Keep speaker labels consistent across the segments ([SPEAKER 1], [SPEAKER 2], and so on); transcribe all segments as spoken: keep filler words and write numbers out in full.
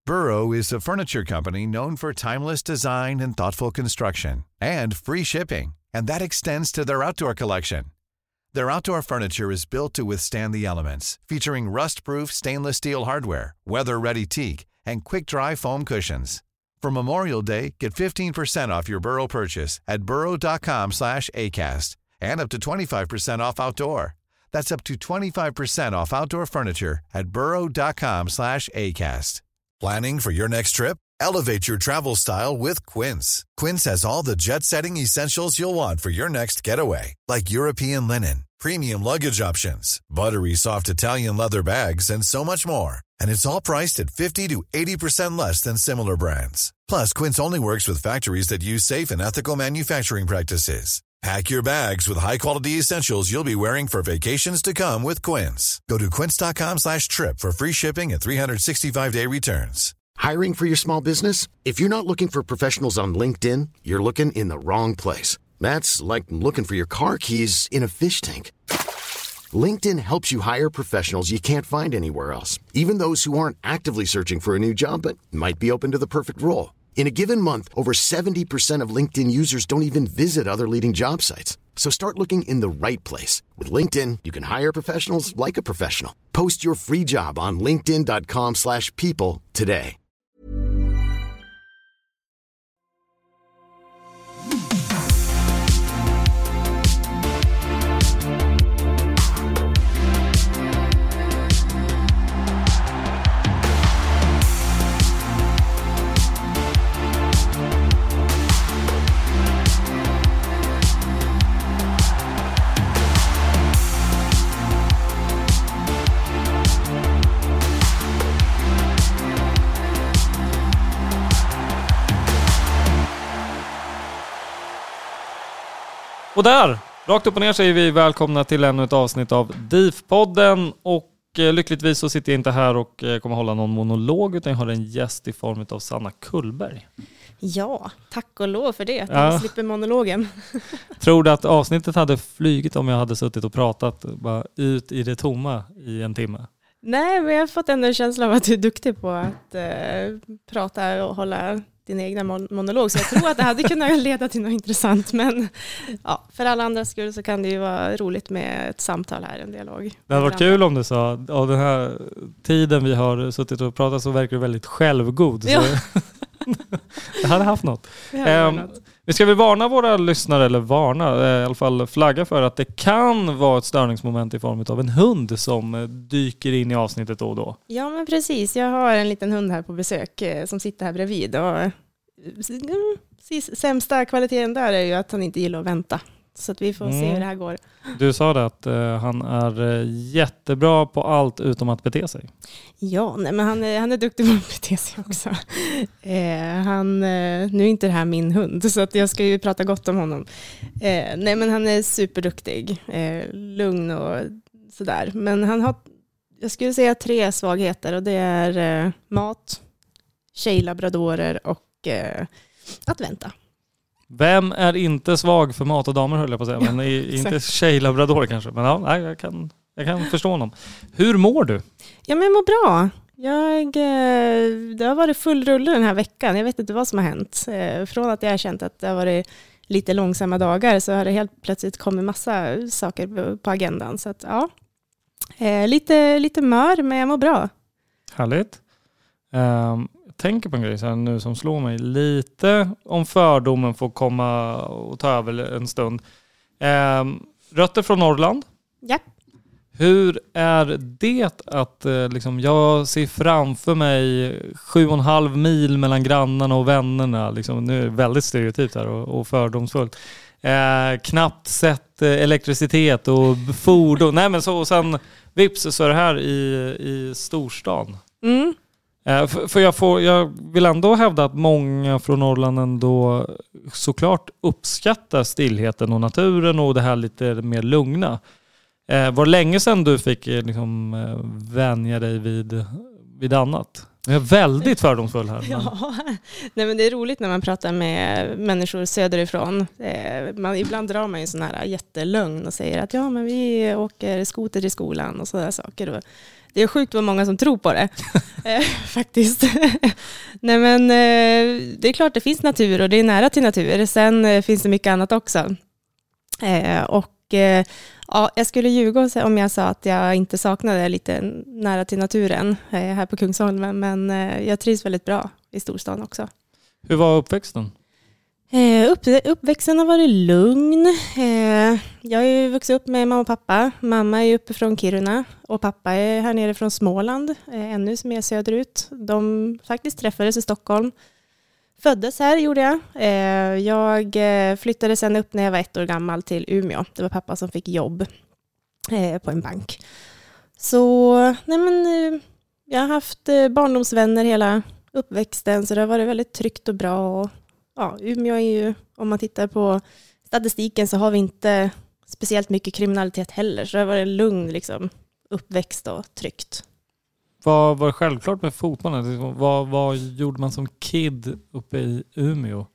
[SPEAKER 1] Burrow is a furniture company known for timeless design and thoughtful construction, and free shipping, and that extends to their outdoor collection. Their outdoor furniture is built to withstand the elements, featuring rust-proof stainless steel hardware, weather-ready teak, and quick-dry foam cushions. For Memorial Day, get fifteen percent off your Burrow purchase at burrow.com slash ACAST and up to twenty-five percent off outdoor. That's up to twenty-five percent off outdoor furniture at burrow.com slash ACAST. Planning for your next trip? Elevate your travel style with Quince. Quince has all the jet-setting essentials you'll want for your next getaway, like European linen, premium luggage options, buttery soft Italian leather bags, and so much more. And it's all priced at fifty to eighty percent less than similar brands. Plus, Quince only works with factories that use safe and ethical manufacturing practices. Pack your bags with high-quality essentials you'll be wearing for vacations to come with Quince. Go to quince.com slash trip for free shipping and three sixty-five day returns.
[SPEAKER 2] Hiring for your small business? If you're not looking for professionals on LinkedIn, you're looking in the wrong place. That's like looking for your car keys in a fish tank. LinkedIn helps you hire professionals you can't find anywhere else, even those who aren't actively searching for a new job but might be open to the perfect role. In a given month, over seventy percent of LinkedIn users don't even visit other leading job sites. So start looking in the right place. With LinkedIn, you can hire professionals like a professional. Post your free job on linkedin.com slash people today.
[SPEAKER 3] Och där, rakt upp och ner säger vi välkomna till ännu ett avsnitt av D I F-podden. Och eh, lyckligtvis så sitter jag inte här och eh, kommer hålla någon monolog, utan jag har en gäst i form av Sanna Kullberg.
[SPEAKER 4] Ja, tack och lov för det. Att
[SPEAKER 3] ja.
[SPEAKER 4] jag slipper monologen.
[SPEAKER 3] Tror du att avsnittet hade flygit om jag hade suttit och pratat bara ut i det tomma i en timme?
[SPEAKER 4] Nej, men jag har fått ändå en känsla av att du är duktig på att eh, prata och hålla din egna mon- monolog. Så jag tror att det hade kunnat leda till något intressant. Men ja, för alla andra skull så kan det ju vara roligt med ett samtal här, en dialog.
[SPEAKER 3] Det hade varit kul om du sa, av den här tiden vi har suttit och pratat så verkar du väldigt självgod. Så
[SPEAKER 4] ja.
[SPEAKER 3] Det hade haft något.
[SPEAKER 4] Hade
[SPEAKER 3] um,
[SPEAKER 4] något.
[SPEAKER 3] Vi ska väl varna våra lyssnare, eller varna, i alla fall flagga för att det kan vara ett störningsmoment i form av en hund som dyker in i avsnittet då och då.
[SPEAKER 4] Ja, men precis. Jag har en liten hund här på besök eh, som sitter här bredvid. Och, mm, sämsta kvaliteten där är ju att han inte gillar att vänta. Så att vi får mm. se hur det här går.
[SPEAKER 3] Du sa det att uh, han är uh, jättebra på allt utom att bete sig.
[SPEAKER 4] Ja, nej, men han är, han är duktig på att bete sig också. Eh, han, eh, nu är inte det här min hund, så att jag ska ju prata gott om honom. Eh, nej, men han är superduktig. Eh, lugn och sådär. Men han har, jag skulle säga, tre svagheter. Och det är eh, mat, tjejlabradorer och eh, att vänta.
[SPEAKER 3] Vem är inte svag för mat och damer, höll jag på att säga. Men ja, inte tjejlabrador kanske. Men ja, nej, jag, kan, jag kan förstå honom. Hur mår du?
[SPEAKER 4] Ja, men jag mår bra. Jag, det har varit full rulle den här veckan. Jag vet inte vad som har hänt. Från att jag har känt att det har varit lite långsamma dagar så har det helt plötsligt kommit massa saker på agendan. Så att, ja, lite, lite mör, men jag mår bra.
[SPEAKER 3] Härligt. Um, jag tänker på en grej så här nu som slår mig lite, om fördomen får komma och ta över en stund. Um, rötter från Norrland.
[SPEAKER 4] Ja.
[SPEAKER 3] Hur är det att liksom, jag ser framför mig sju och en halv mil mellan grannarna och vännerna. Liksom, nu är det väldigt stereotypt här och, och fördomsfullt. Eh, knappt sett eh, elektricitet och fordon. Nej, men så, och sen vips så är det här i, i storstan.
[SPEAKER 4] Mm.
[SPEAKER 3] Eh, för, för jag, får, jag vill ändå hävda att många från Norrland ändå såklart uppskattar stillheten och naturen och det här lite mer lugna. Eh, var det länge sedan du fick eh, liksom, eh, vänja dig vid, vid annat? Jag är väldigt fördomsfull här. Men...
[SPEAKER 4] Ja, nej, men det är roligt när man pratar med människor söderifrån. Eh, man, ibland drar man ju en sån här jättelögn och säger att ja, men vi åker skoter till skolan och sådana saker. Och det är sjukt vad många som tror på det, eh, faktiskt. Nej, men eh, det är klart det finns natur och det är nära till natur. Sen eh, finns det mycket annat också. Eh, och eh, ja, jag skulle ljuga om jag sa att jag inte saknade lite nära till naturen eh, här på Kungsholmen, men eh, jag trivs väldigt bra i storstan också.
[SPEAKER 3] Hur var uppväxten?
[SPEAKER 4] Eh, upp, uppväxten har varit lugn. Eh, jag har ju vuxit upp med mamma och pappa. Mamma är uppe från Kiruna och pappa är här nere från Småland, eh, ännu mer söderut. De faktiskt träffades i Stockholm. Föddes här gjorde jag. Eh, jag flyttade sen upp när jag var ett år gammal till Umeå. Det var pappa som fick jobb eh, på en bank. Så nej men, eh, jag har haft eh, barndomsvänner hela uppväxten, så det har varit väldigt tryggt och bra. Och, ja, Umeå är ju, om man tittar på statistiken så har vi inte speciellt mycket kriminalitet heller. Så det har varit en lugn liksom, uppväxt och tryggt.
[SPEAKER 3] Vad var självklart med fotbollen? Vad, vad gjorde man som kid uppe i Umeå?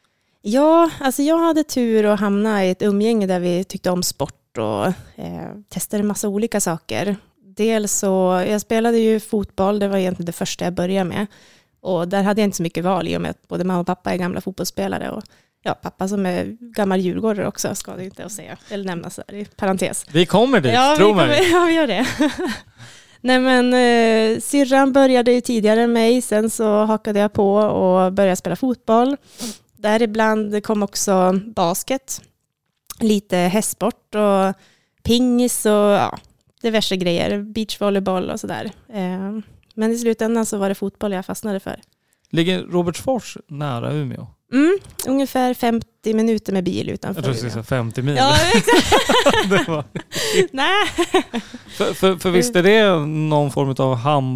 [SPEAKER 4] Ja, alltså jag hade tur att hamna i ett umgänge där vi tyckte om sport och eh, testade en massa olika saker. Dels så, jag spelade ju fotboll, det var egentligen det första jag började med. Och där hade jag inte så mycket val i och med att både mamma och pappa är gamla fotbollsspelare. Och ja, pappa som är gammal djurgårdare också, ska det inte att säga, eller nämnas där i parentes.
[SPEAKER 3] Vi kommer dit,
[SPEAKER 4] ja,
[SPEAKER 3] tro
[SPEAKER 4] vi kommer,
[SPEAKER 3] mig.
[SPEAKER 4] Ja, vi gör det. Nej men eh, syrran började ju tidigare än mig, sen så hakade jag på och började spela fotboll. Däribland kom också basket, lite hästsport och pingis och ja, diverse grejer, beachvolleyboll och sådär. Eh, men i slutändan så var det fotboll jag fastnade för.
[SPEAKER 3] Ligger Robertsfors nära Umeå?
[SPEAKER 4] Mm, ungefär femtio minuter med bil utanför.
[SPEAKER 3] Jag tror att det är femtio mil.
[SPEAKER 4] Ja, exakt.
[SPEAKER 3] Det var...
[SPEAKER 4] Nej.
[SPEAKER 3] För, för, för visst är det någon form av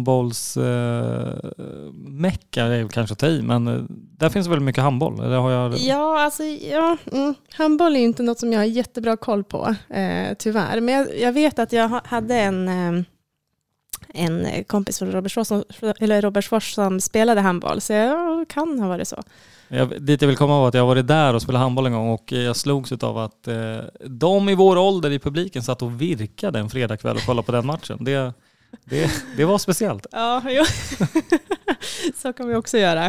[SPEAKER 3] handbollsmecka, eh, är kanske att ta i, men där finns väldigt mycket handboll. Eller har jag...
[SPEAKER 4] Ja, alltså ja, mm, handboll är inte något som jag har jättebra koll på, eh, tyvärr. Men jag, jag vet att jag hade en, eh, en kompis från Robertsfors som, eller Robertsfors som spelade handboll, så jag kan ha varit så.
[SPEAKER 3] Jag, dit jag vill komma var att jag har varit där och spelat handboll en gång och jag slogs av att eh, de i vår ålder i publiken satt och virkade en fredagkväll och kollade på den matchen. Det, det, det var speciellt.
[SPEAKER 4] Ja, jo. Så kan vi också göra.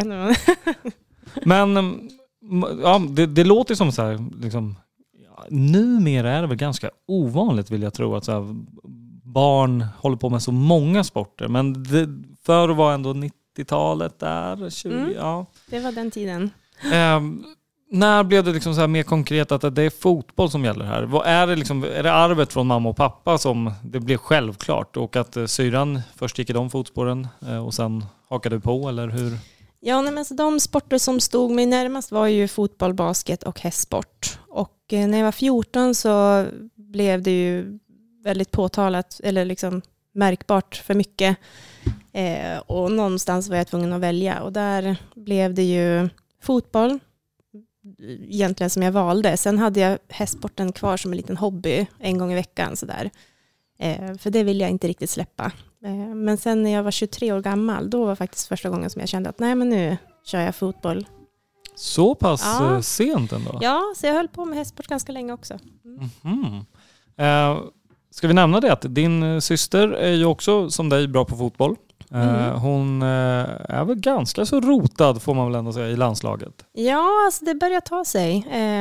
[SPEAKER 3] Men ja, det, det låter som så här, liksom, ja, numera är det väl ganska ovanligt, vill jag tro, att så här, barn håller på med så många sporter. Men det, för att vara ändå nittiotalet där, tjugo, mm, ja.
[SPEAKER 4] Det var den tiden.
[SPEAKER 3] Eh, när blev det liksom så här mer konkret att det är fotboll som gäller här? Vad är det liksom, är det arvet från mamma och pappa som det blev självklart, och att eh, syran först gick i de fotspåren eh, och sen hakade du på, eller hur?
[SPEAKER 4] Ja, nej, men så de sporter som stod mig närmast var ju fotboll, basket och hästsport. Och eh, när jag var fjorton så blev det ju väldigt påtalat, eller liksom märkbart för mycket. Eh, och någonstans var jag tvungen att välja. Och där blev det ju fotboll, egentligen, som jag valde. Sen hade jag hästsporten kvar som en liten hobby en gång i veckan. Sådär. Eh, för det ville jag inte riktigt släppa. Eh, men sen när jag var tjugotre år gammal, då var faktiskt första gången som jag kände att nej, men nu kör jag fotboll.
[SPEAKER 3] Så pass
[SPEAKER 4] ja.
[SPEAKER 3] sent ändå?
[SPEAKER 4] Ja, så jag höll på med hästsport ganska länge också.
[SPEAKER 3] Mm. Mm-hmm. Eh, ska vi nämna det att din syster är ju också som dig bra på fotboll. Mm. Hon är väl ganska så rotad, får man väl ändå säga, i landslaget.
[SPEAKER 4] Ja, alltså det börjar ta sig.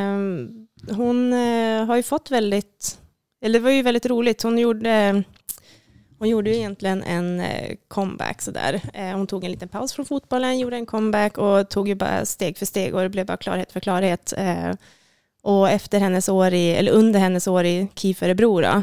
[SPEAKER 4] Hon har ju fått väldigt, eller det var ju väldigt roligt. Hon gjorde, hon gjorde ju egentligen en comeback sådär. Hon tog en liten paus från fotbollen, gjorde en comeback och tog ju bara steg för steg, och det blev bara klarhet för klarhet. Och efter hennes år i, eller under hennes år i K I F Örebro då,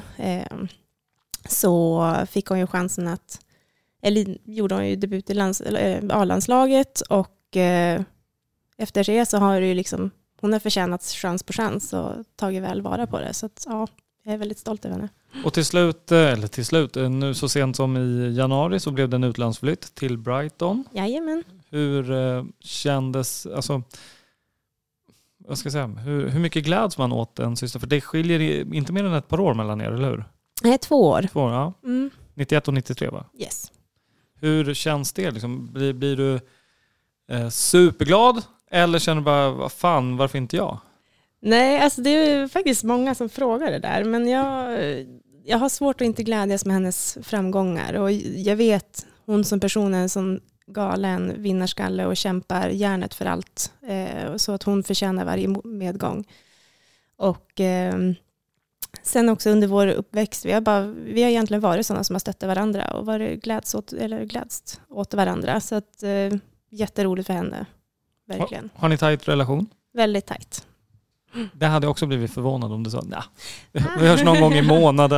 [SPEAKER 4] så fick hon ju chansen att, eller gjorde hon ju debut i lands, A-landslaget, och eh, efter det så har ju liksom, hon har förtjänat chans på chans och tagit väl vara på det. Så att, ja, jag är väldigt stolt över henne.
[SPEAKER 3] Och till slut, eller till slut, nu så sent som i januari så blev det en utlandsflytt till Brighton.
[SPEAKER 4] Jajamän.
[SPEAKER 3] Hur eh, kändes, alltså, vad ska jag säga, hur, hur mycket gläds man åt en syster? För det skiljer inte mer än ett par år mellan er, eller hur?
[SPEAKER 4] Nej, två år.
[SPEAKER 3] Två år, ja.
[SPEAKER 4] Mm.
[SPEAKER 3] nittioett och nittiotre, va?
[SPEAKER 4] Yes.
[SPEAKER 3] Hur känns det? Liksom, blir, blir du eh, superglad eller känner du bara, vad fan, varför inte jag?
[SPEAKER 4] Nej, alltså det är faktiskt många som frågar det där. Men jag, jag har svårt att inte glädjas med hennes framgångar. Och jag vet, hon som person är en sån galen vinnarskalle och kämpar hjärnet för allt. Eh, så att hon förtjänar varje medgång. Och eh, sen också under vår uppväxt, vi har, bara, vi har egentligen varit sådana som har stöttat varandra och varit gläds åt, eller glädst åt varandra. Så att, eh, jätteroligt för henne, verkligen.
[SPEAKER 3] Har, har ni tajt relation?
[SPEAKER 4] Väldigt tajt.
[SPEAKER 3] Det hade jag också blivit förvånad om du sa, nej, vi hörs någon gång i månaden.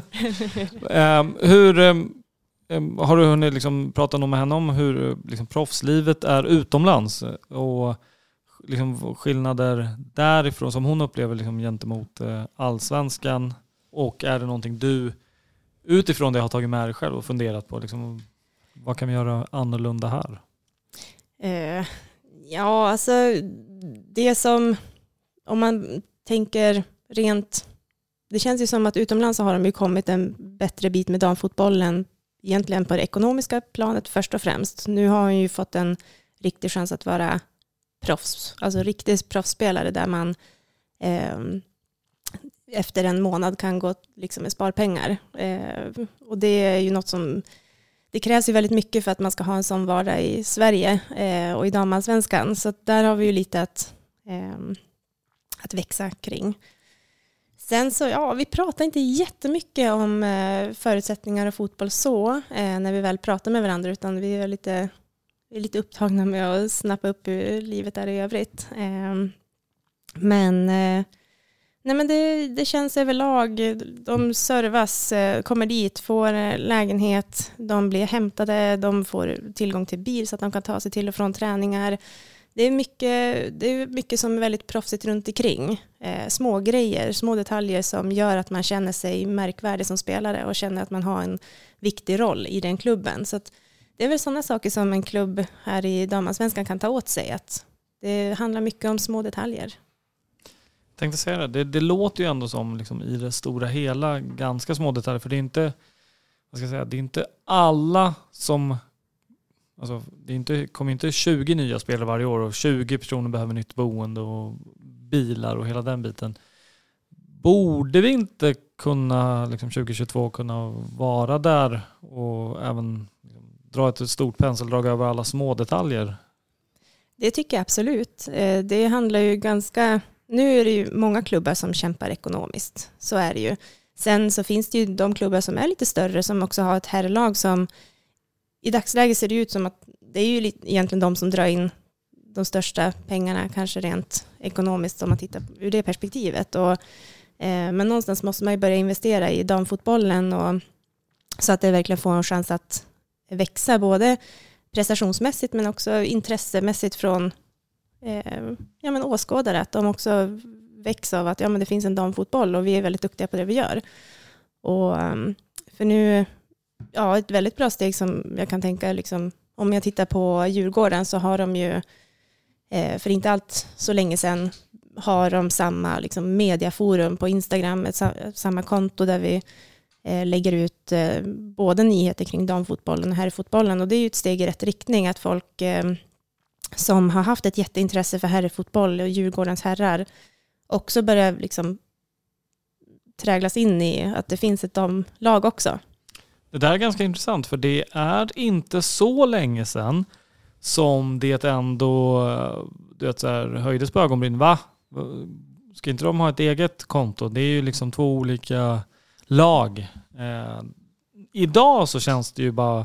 [SPEAKER 3] um, hur um, har du hunnit liksom prata med henne om hur liksom, proffslivet är utomlands och liksom, skillnader därifrån som hon upplever liksom, gentemot uh, allsvenskan, och är det någonting du utifrån det har tagit med dig själv och funderat på liksom, vad kan vi göra annorlunda här?
[SPEAKER 4] Uh, ja, alltså det som om man tänker rent, det känns ju som att utomlands så har de ju kommit en bättre bit med damfotbollen egentligen på det ekonomiska planet först och främst. Nu har hon ju fått en riktig chans att vara proffs, alltså riktigt proffsspelare där man eh, efter en månad kan gå liksom med sparpengar. Eh, och det är ju något som, det krävs ju väldigt mycket för att man ska ha en sån vardag i Sverige eh, och i damallsvenskan. Så där har vi ju lite att eh, att växa kring. Sen så, ja, vi pratar inte jättemycket om eh, förutsättningar och fotboll så eh, när vi väl pratar med varandra, utan vi är lite, vi är lite upptagna med att snappa upp hur livet är i övrigt. Eh, men eh, nej, men det, det känns överlag, de servas, eh, kommer dit, får lägenhet, de blir hämtade, de får tillgång till bil så att de kan ta sig till och från träningar. Det är mycket, det är mycket som är väldigt proffsigt runt omkring. Eh, små grejer, små detaljer som gör att man känner sig märkvärdig som spelare och känner att man har en viktig roll i den klubben. Så att det är väl sådana saker som en klubb här i damallsvenskan kan ta åt sig. Att det handlar mycket om små detaljer.
[SPEAKER 3] Jag tänkte säga det, det, det låter ju ändå som liksom, i det stora hela ganska små detaljer. För det är inte, vad ska jag säga, det är inte alla som... Alltså, det är inte, kommer inte tjugo nya spelare varje år och tjugo personer behöver nytt boende och bilar och hela den biten. Borde vi inte kunna liksom tjugohundratjugotvå kunna vara där och även liksom, dra ett stort penseldrag över alla små detaljer?
[SPEAKER 4] Det tycker jag absolut. Det handlar ju ganska... Nu är det ju många klubbar som kämpar ekonomiskt. Så är det ju. Sen så finns det ju de klubbar som är lite större som också har ett herrlag som... I dagsläget ser det ut som att det är ju egentligen de som drar in de största pengarna, kanske rent ekonomiskt om man tittar ur det perspektivet. Och, eh, men någonstans måste man ju börja investera i damfotbollen och, så att det verkligen får en chans att växa både prestationsmässigt men också intressemässigt från eh, ja, men åskådare. Att de också växer av att ja, men det finns en damfotboll och vi är väldigt duktiga på det vi gör. Och, för nu... Ja, ett väldigt bra steg som jag kan tänka, liksom, om jag tittar på Djurgården så har de ju, eh, för inte allt så länge sedan, har de samma liksom, mediaforum på Instagram, ett, samma konto där vi eh, lägger ut eh, både nyheter kring damfotbollen och herrfotbollen. Och det är ju ett steg i rätt riktning att folk eh, som har haft ett jätteintresse för herrfotboll och Djurgårdens herrar också börjar liksom, träglas in i att det finns ett damlag också.
[SPEAKER 3] Det där är ganska intressant för det är inte så länge sedan som det ändå du vet, så här, höjdes på ögonbryn. Va? Ska inte de ha ett eget konto? Det är ju liksom två olika lag. Eh, idag så känns det ju bara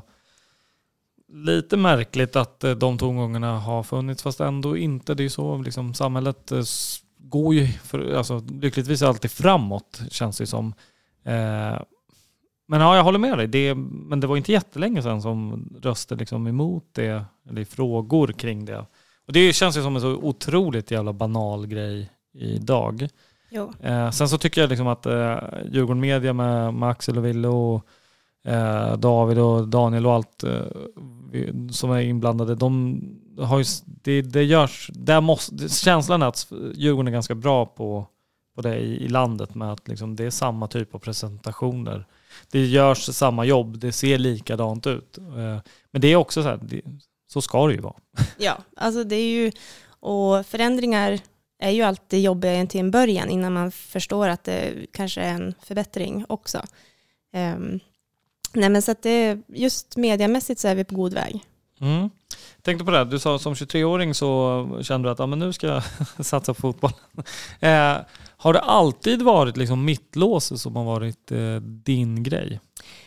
[SPEAKER 3] lite märkligt att de tongångarna har funnits fast ändå inte. Det är ju så liksom, samhället går ju för, alltså, lyckligtvis alltid framåt känns det som. Eh, Men ja, jag håller med dig. Det, men det var inte jättelänge sedan som röstade liksom emot det, eller frågor kring det. Och det känns ju som en så otroligt jävla banal grej idag.
[SPEAKER 4] Jo.
[SPEAKER 3] Eh, sen så tycker jag liksom att eh, Djurgården Media med, med Axel och Ville och eh, David och Daniel och allt eh, som är inblandade, de har ju, det, det görs, där måste, känslan är att Djurgården är ganska bra på, på det i, i landet med att liksom, det är samma typ av presentationer. det görs samma jobb, det ser likadant ut. Men det är också så här, det, så ska det ju vara.
[SPEAKER 4] Ja, alltså det är ju, och förändringar är ju alltid jobbiga till en början innan man förstår att det kanske är en förbättring också. Um, nej men så att det, just mediamässigt så är vi på god väg.
[SPEAKER 3] Mm. Tänkte på det, du sa som tjugotre-åring så kände du att ja, men nu ska jag satsa på fotboll. eh, har det alltid varit liksom mittlås som har varit eh, din grej?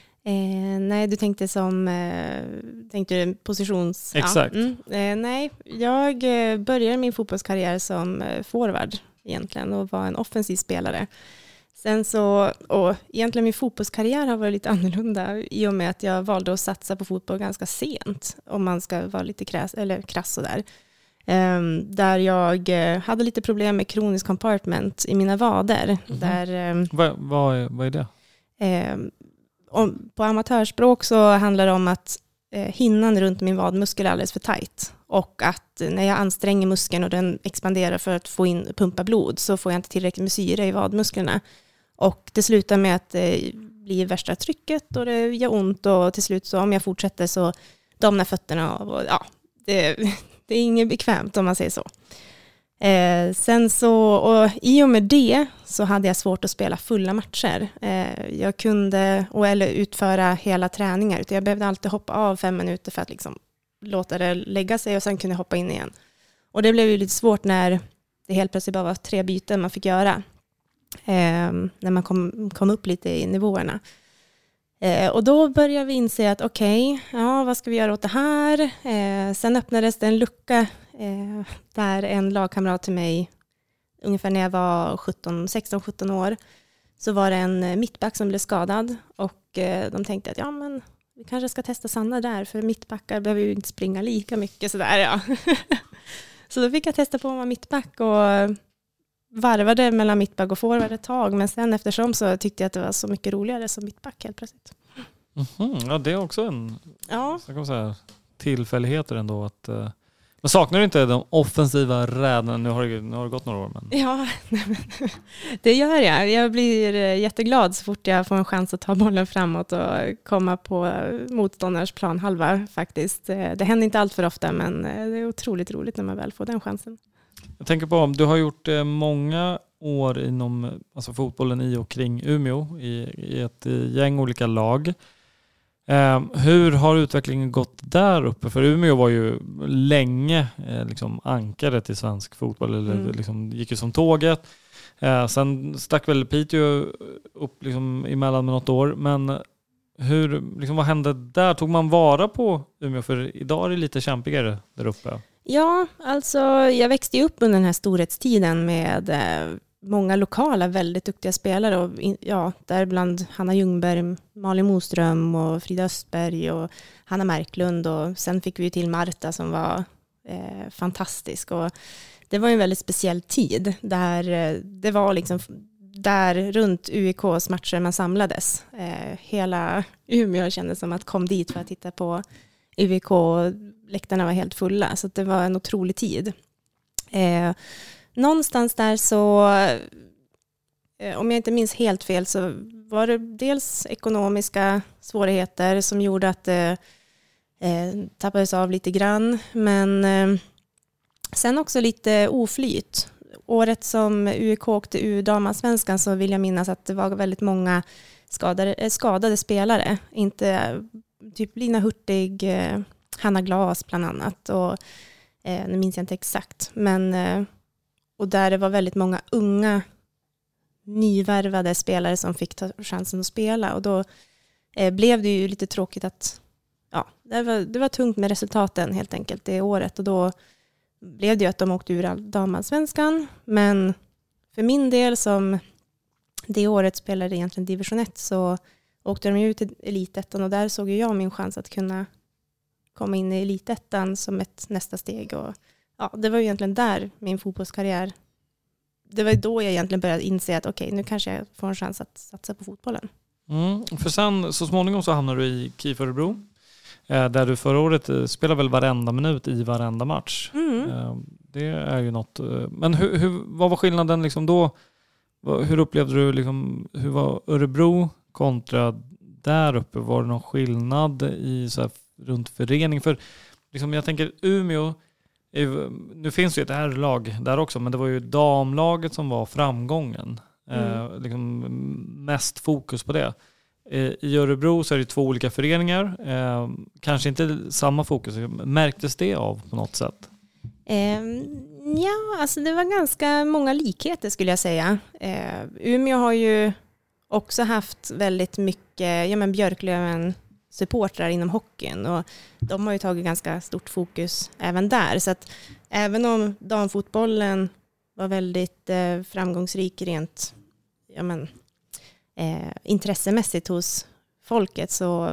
[SPEAKER 4] Eh, nej, du tänkte som eh, tänkte du positions...
[SPEAKER 3] Exakt.
[SPEAKER 4] Ja, mm, eh, nej, jag eh, började min fotbollskarriär som eh, forward egentligen och var en offensiv spelare. Sen så, och egentligen min fotbollskarriär har varit lite annorlunda i och med att jag valde att satsa på fotboll ganska sent, om man ska vara lite krass, eller krass och där. Um, där jag uh, hade lite problem med kronisk compartment i mina vader. Mm-hmm. Där, um,
[SPEAKER 3] vad, vad, är, vad är det?
[SPEAKER 4] Um, om, på amatörspråk så handlar det om att uh, hinnan runt min vadmuskel är alldeles för tajt. Och att när jag anstränger muskeln och den expanderar för att få in pumpa blod så får jag inte tillräckligt med syre i vadmusklerna. Och det slutar med att det blir värsta trycket och det gör ont och till slut så om jag fortsätter så domnar fötterna av och ja, det, det är inget bekvämt om man säger så. Eh, sen så, och i och med det så hade jag svårt att spela fulla matcher. Eh, jag kunde, och eller utföra hela träningar, utan jag behövde alltid hoppa av fem minuter för att liksom låta det lägga sig och sen kunde jag hoppa in igen. Och det blev ju lite svårt när det helt plötsligt bara var tre byten man fick göra. Eh, när man kom, kom upp lite i nivåerna. Eh, och då började vi inse att okej, okay, ja, vad ska vi göra åt det här? Eh, sen öppnades det en lucka eh, där en lagkamrat till mig, ungefär när jag var sjutton, sexton sjutton år, så var det en mittback som blev skadad och eh, de tänkte att ja, men vi kanske ska testa Sanna där, för mittbackar behöver ju inte springa lika mycket sådär, ja. Så då fick jag testa på att vara mittback och varvade mellan mittback och forward ett tag, men sen eftersom så tyckte jag att det var så mycket roligare som mittback helt plötsligt.
[SPEAKER 3] Mm-hmm. Ja, det är också en
[SPEAKER 4] ja.
[SPEAKER 3] så kan man säga, tillfälligheter ändå. Att, uh, men saknar du inte de offensiva räderna? Nu har det, nu har det gått några år. Men...
[SPEAKER 4] Ja, det gör jag. Jag blir jätteglad så fort jag får en chans att ta bollen framåt och komma på motståndarens planhalva faktiskt. Det händer inte allt för ofta, men det är otroligt roligt när man väl får den chansen.
[SPEAKER 3] Jag tänker på, du har gjort många år inom alltså fotbollen i och kring Umeå i, i ett gäng olika lag. Eh, hur har utvecklingen gått där uppe? För Umeå var ju länge eh, liksom ankaret i svensk fotboll, eller mm. liksom, gick ju som tåget. Eh, sen stack väl Piteå upp liksom emellan med något år, men hur, liksom, vad hände där? Tog man vara på Umeå? För idag är det lite kämpigare där uppe.
[SPEAKER 4] Ja, alltså jag växte ju upp under den här storhetstiden med eh, många lokala väldigt duktiga spelare och ja, däribland Hanna Ljungberg, Malin Moström och Frida Östberg och Hanna Marklund, och sen fick vi till Marta som var eh, fantastisk, och det var en väldigt speciell tid där eh, det var liksom där runt U I K:s matcher man samlades. Eh, hela Umeå kändes som att kom dit för att titta på U I K. Läktarna var helt fulla, så det var en otrolig tid. Eh, någonstans där så, eh, om jag inte minns helt fel, så var det dels ekonomiska svårigheter som gjorde att det eh, tappades av lite grann. Men eh, sen också lite oflyt. Året som U I K åkte ur damallsvenskan så vill jag minnas att det var väldigt många skadade, skadade spelare. Inte typ Lina Hurtig, eh, Hanna Glas bland annat, och eh, nu minns jag inte exakt, men eh, och där det var väldigt många unga nyvärvade spelare som fick ta chansen att spela, och då eh, blev det ju lite tråkigt att ja, det var, det var tungt med resultaten helt enkelt det året, och då blev det ju att de åkte ur damallsvenskan. Men för min del, som det året spelade egentligen division ett, så åkte de ju ut till elitettan, och där såg jag min chans att kunna komma in i elitettan som ett nästa steg. Och ja, det var ju egentligen där min fotbollskarriär, det var då jag egentligen började inse att okej, okay, nu kanske jag får en chans att satsa på fotbollen.
[SPEAKER 3] Mm, för sen så småningom så hamnar du i K I F Örebro, där du förra året spelade väl varenda minut i varenda match.
[SPEAKER 4] Mm.
[SPEAKER 3] Det är ju något. Men hur, hur, vad var skillnaden liksom då? Hur upplevde du liksom, hur var Örebro kontra där uppe? Var det någon skillnad i så här, runt förening? För liksom, jag tänker Umeå, nu finns det ju ett herrlag där också, men det var ju damlaget som var framgången. Mm. Eh, liksom mest fokus på det. Eh, I Örebro så är det två olika föreningar. Eh, kanske inte samma fokus. Märktes det av på något sätt?
[SPEAKER 4] Eh, ja, alltså det var ganska många likheter skulle jag säga. Eh, Umeå har ju också haft väldigt mycket, ja men Björklöven supportrar inom hockeyn, och de har ju tagit ganska stort fokus även där. Så att även om damfotbollen var väldigt eh, framgångsrik rent ja men, eh, intressemässigt hos folket, så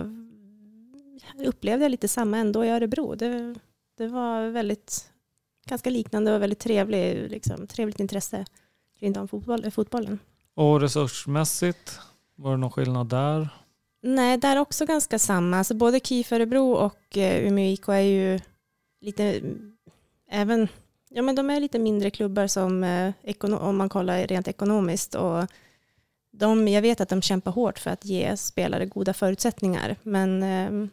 [SPEAKER 4] upplevde jag lite samma ändå i Örebro. Det, det var väldigt ganska liknande och väldigt trevlig, liksom, trevligt intresse kring damfotboll, fotbollen.
[SPEAKER 3] Och resursmässigt, var det någon skillnad där?
[SPEAKER 4] Nej, där är också ganska samma. Alltså både K I F Örebro och eh, Umeå I K är ju lite, även, ja men de är lite mindre klubbar som, eh, ekono- om man kollar rent ekonomiskt. Och de, jag vet att de kämpar hårt för att ge spelare goda förutsättningar. Men eh,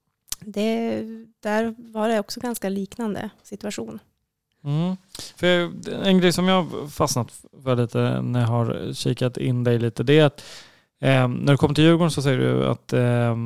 [SPEAKER 4] det, där var det också ganska liknande situation.
[SPEAKER 3] Mm. För en grej som jag fastnat för lite när jag har kikat in dig lite, det är att eh, när du kom till Djurgården så säger du att eh,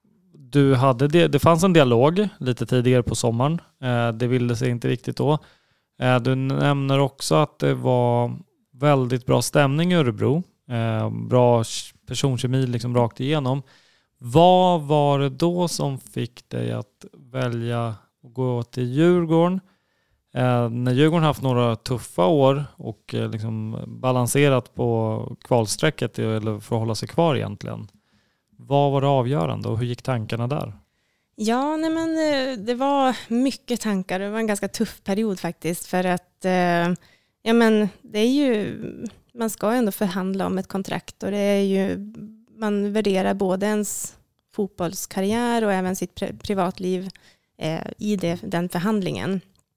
[SPEAKER 3] du hade det, det fanns en dialog lite tidigare på sommaren. Eh, det ville sig inte riktigt då. Eh, du nämner också att det var väldigt bra stämning i Örebro. Eh, bra personkemi liksom rakt igenom. Vad var det då som fick dig att välja att gå till Djurgården? Eh, när Djurgården haft några tuffa år och eh, liksom balanserat på kvalsträcket eller för att hålla sig kvar egentligen. Vad var det avgörande och hur gick tankarna där?
[SPEAKER 4] Ja, nej men det var mycket tankar. Det var en ganska tuff period faktiskt, för att eh, ja men det är ju, man ska ändå förhandla om ett kontrakt, och det är ju, man värderar både ens fotbollskarriär och även sitt pri- privatliv eh, i det, den förhandlingen.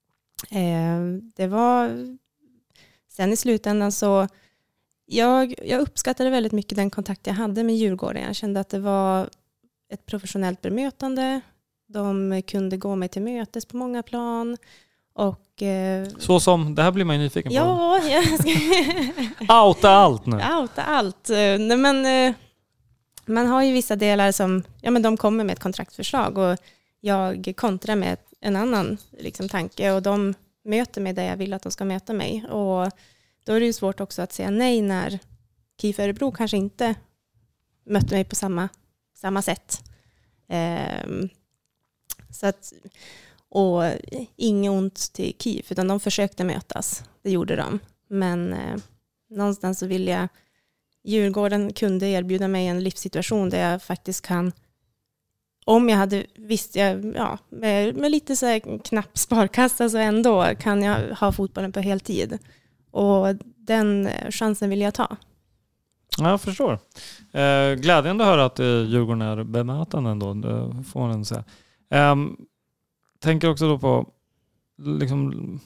[SPEAKER 4] Eh, det var sen i slutändan så jag, jag uppskattade väldigt mycket den kontakt jag hade med Djurgården. Jag kände att det var ett professionellt bemötande. De kunde gå mig till mötes på många plan. Och, eh,
[SPEAKER 3] så som, det här blir man ju nyfiken på.
[SPEAKER 4] Ja, jag ska
[SPEAKER 3] outa allt nu.
[SPEAKER 4] Outa allt. Nej, men, eh, man har ju vissa delar som, ja men de kommer med ett kontraktförslag och jag kontrar med en annan liksom, tanke, och de möter mig där jag vill att de ska möta mig. Och då är det ju svårt också att säga nej när K I F Örebro kanske inte mötte mig på samma, samma sätt. Um, så att, och inget ont till K I F, utan de försökte mötas. Det gjorde de. Men eh, någonstans så vill jag, Djurgården kunde erbjuda mig en livssituation där jag faktiskt kan, om jag hade visst, jag, ja, med, med lite så här knapp sparkassa så ändå kan jag ha fotbollen på heltid. Och den chansen vill jag ta.
[SPEAKER 3] Ja, jag förstår. Eh, glädjande att höra att eh, Djurgården är bemötande ändå. Det får man säga. Eh, tänker också då på liksom,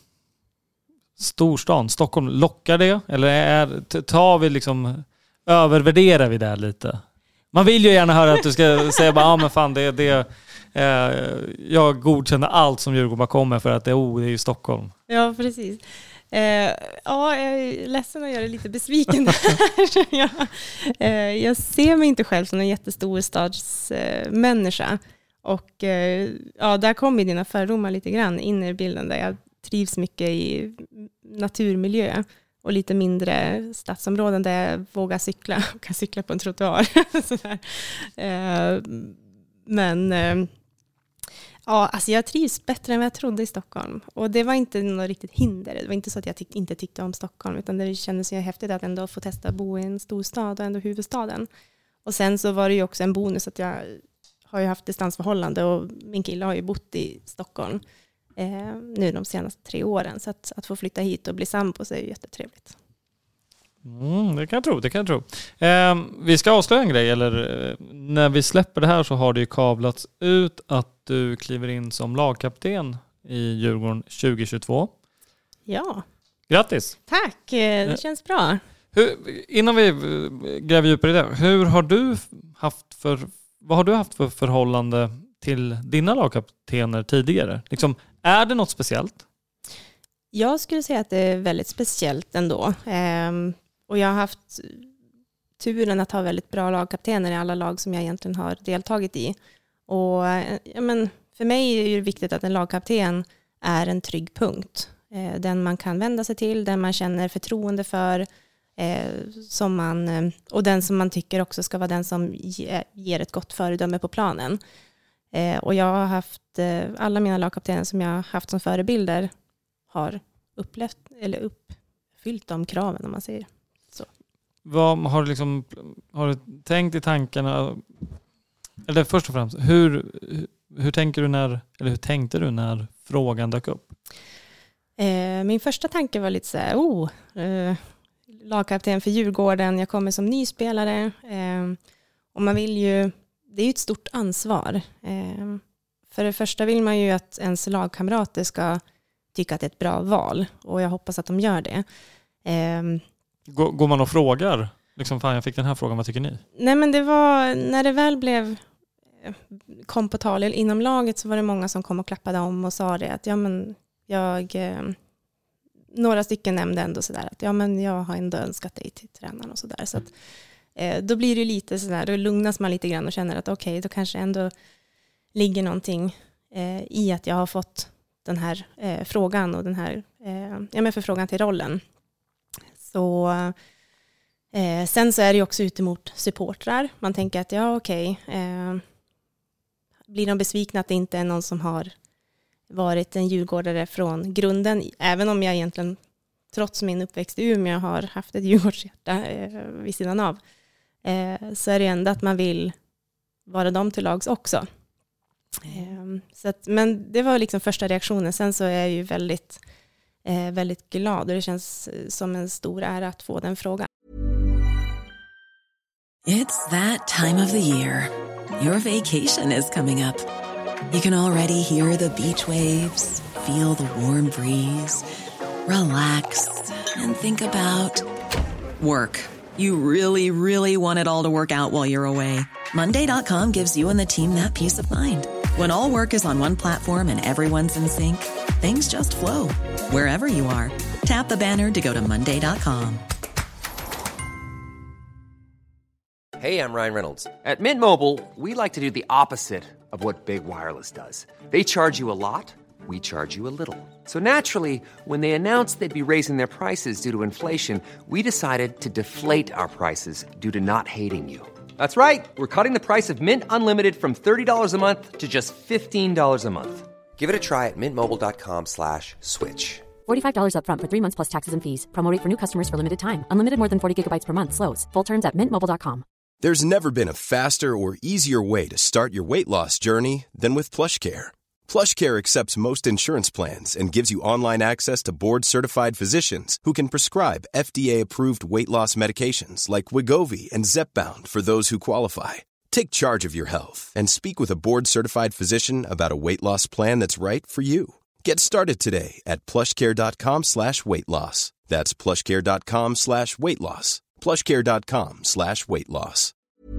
[SPEAKER 3] storstan, Stockholm. Lockar det? Eller är, tar vi liksom, övervärderar vi det lite? Man vill ju gärna höra att du ska säga bara, ja ah, men fan det är det. Eh, jag godkänner allt som Djurgården kommer för att det, oh, det är ju Stockholm.
[SPEAKER 4] Ja, precis. Eh, ja, jag är ledsen att göra det lite besviken där. jag, eh, jag ser mig inte själv som en jättestor stadsmänniska. Eh, och eh, ja, där kommer dina fördomar lite grann in i bilden, där jag trivs mycket i naturmiljö och lite mindre stadsområden där jag vågar cykla och kan cykla på en trottoar. Sådär. Eh, men eh, ja, alltså jag trivs bättre än vad jag trodde i Stockholm. Och det var inte något riktigt hinder. Det var inte så att jag tyck- inte tyckte om Stockholm, utan det kändes ju häftigt att ändå få testa att bo i en stor stad och ändå huvudstaden. Och sen så var det ju också en bonus att jag har ju haft distansförhållande, och min kille har ju bott i Stockholm eh, nu de senaste tre åren. Så att, att få flytta hit och bli sambo så är ju jättetrevligt.
[SPEAKER 3] Mm, det kan jag tro, det kan jag tro. Eh, vi ska avslöja en grej, eller eh, när vi släpper det här så har det ju kablats ut att du kliver in som lagkapten i Djurgården tjugo tjugotvå.
[SPEAKER 4] Ja.
[SPEAKER 3] Grattis!
[SPEAKER 4] Tack, eh, det känns bra.
[SPEAKER 3] Hur, innan vi gräver djupare i det, hur har du haft för vad har du haft för förhållande till dina lagkaptener tidigare? Liksom, är det något speciellt?
[SPEAKER 4] Jag skulle säga att det är väldigt speciellt ändå. Ehm, och jag har haft turen att ha väldigt bra lagkaptener i alla lag som jag egentligen har deltagit i. Och ja, men för mig är det viktigt att en lagkapten är en trygg punkt. Eh, den man kan vända sig till, den man känner förtroende för. Eh, som man, och den som man tycker också ska vara den som ge, ger ett gott föredöme på planen. Eh, och jag har haft, eh, alla mina lagkaptener som jag har haft som förebilder har upplevt, eller uppfyllt de kraven om man säger så.
[SPEAKER 3] Vad har du, liksom, har du tänkt i tankarna, eller först och främst, hur, hur tänker du när, eller hur tänkte du när frågan dök upp?
[SPEAKER 4] Eh, min första tanke var lite så här, oh, eh, lagkapten för Djurgården, jag kommer som nyspelare. Eh, och man vill ju, det är ju ett stort ansvar. Eh, för det första vill man ju att ens lagkamrater ska tycka att det är ett bra val. Och jag hoppas att de gör det. Eh,
[SPEAKER 3] går, går man och frågar, liksom, fan jag fick den här frågan, vad tycker ni?
[SPEAKER 4] Nej men det var, när det väl blev, kom på tal inom laget så var det många som kom och klappade om och sa det att ja men jag... Eh, några stycken nämnde ändå sådär att ja men jag har ändå önskat dig till tränaren och sådär. Så att, eh, då blir det lite sådär, då lugnas man lite grann och känner att okej, okay, då kanske ändå ligger någonting eh, i att jag har fått den här eh, frågan och den här eh, ja men förfrågan till rollen. Så eh, sen så är det ju också utemot supportrar. Man tänker att ja okej, okay, eh, blir de besvikna att det inte är någon som har varit en djurgårdare från grunden, även om jag egentligen trots min uppväxt i Umeå har haft ett djurgårdshjärta eh, vid sidan av, eh, så är det ändå att man vill vara dem till lags också. Eh, så att, men det var liksom första reaktionen. Sen så är jag ju väldigt, eh, väldigt glad och det känns som en stor ära att få den frågan.
[SPEAKER 5] It's that time of the year. Your vacation is coming up. You can already hear the beach waves, feel the warm breeze, relax, and think about work. You really, really want it all to work out while you're away. Monday dot com gives you and the team that peace of mind. When all work is on one platform and everyone's in sync, things just flow. Wherever you are, tap the banner to go to monday dot com.
[SPEAKER 6] Hey, I'm Ryan Reynolds. At Mint Mobile, we like to do the opposite of what Big Wireless does. They charge you a lot, we charge you a little. So naturally, when they announced they'd be raising their prices due to inflation, we decided to deflate our prices due to not hating you. That's right. We're cutting the price of Mint Unlimited from thirty dollars a month to just fifteen dollars a month. Give it a try at mintmobile.com slash switch.
[SPEAKER 7] forty-five dollars up front for three months plus taxes and fees. Promo rate for new customers for limited time. Unlimited more than forty gigabytes per month. Slows full terms at mint mobile dot com.
[SPEAKER 8] There's never been a faster or easier way to start your weight loss journey than with PlushCare. PlushCare accepts most insurance plans and gives you online access to board-certified physicians who can prescribe F D A-approved weight loss medications like Wegovy and Zepbound for those who qualify. Take charge of your health and speak with a board-certified physician about a weight loss plan that's right for you. Get started today at plushcare.com slash weight loss. That's plushcare.com slash weight loss. plushcare.com slash weight loss.